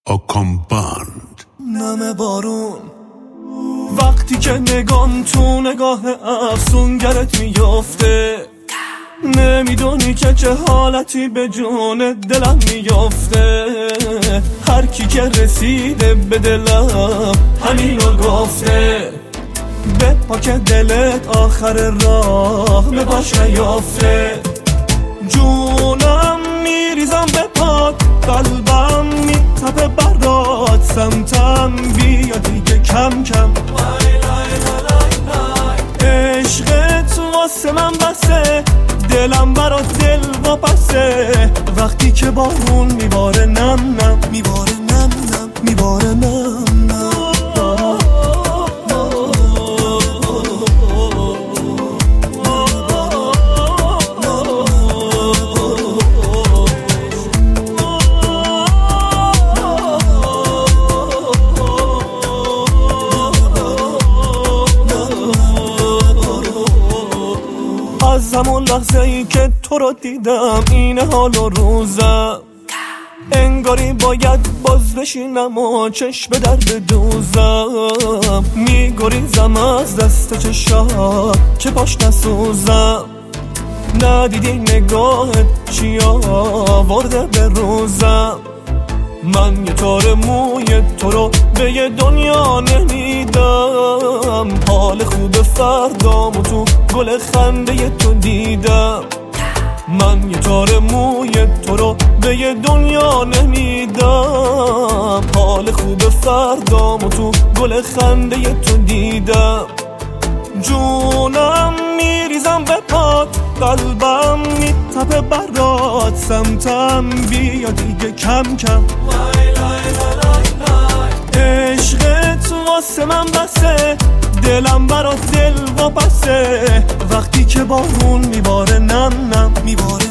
آکامپاند. نم بارون وقتی که نگام تو نگاه افسونگرت میفته، نمیدونی که چه حالتی به جون دلم میفته. هر کی که رسیده به دلم همینو گفته، به پاک دلت آخر راه به پاش نیافته. جونم میریزم به پات، قلبم میتپه برات، سمتم بیا دیگه کم کم. عشقت واسه من بسه، دلم برات دل واپسه. وقتی که بارون میباره نم نم، میباره نم نم، میباره نم نم. از همون لحظه ای که تو رو دیدم این حال و روزم، انگاری باید باز بشینم و چشم به در بدوزم. میگریزم از دست چشات که پاش نسوزم، ندیدی نگاهت چی آورده به روزم. من یه تار موی تو رو به یه دنیا نمیدم، حال خوب فردامو تو گل خنده تو دیدم. من یه تار موی تو رو به یه دنیا نمیدم، حال خوب فردامو تو گل خنده تو دیدم. جونم میریزم به پات، قلبم میتپه برات، سمتم بیا دیگه کم کم. عشقت واسه من بسه، دلم برات دل واپسه. وقتی که بارون میباره نم نم، میباره